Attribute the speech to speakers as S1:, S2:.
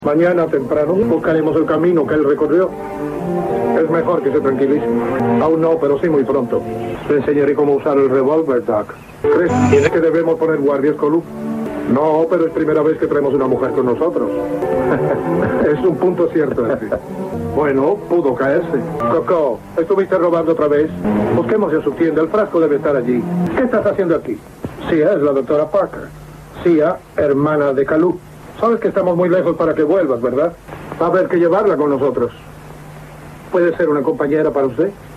S1: Mañana temprano buscaremos el camino que él recorrió. Es mejor que se tranquilice. Aún no, pero sí muy pronto. Le enseñaré cómo usar el revólver, Doc. ¿Crees que debemos poner guardias, Colu? No, pero es primera vez que traemos una mujer con nosotros. Es un punto cierto ese. Bueno, pudo caerse. Coco, ¿estuviste robando otra vez? Busquemos en su tienda, el frasco debe estar allí. ¿Qué estás haciendo aquí? Sia es la doctora Parker. Sia, hermana de Calú. Sabes que estamos muy lejos para que vuelvas, ¿verdad? Va a haber que llevarla con nosotros. ¿Puede ser una compañera para usted?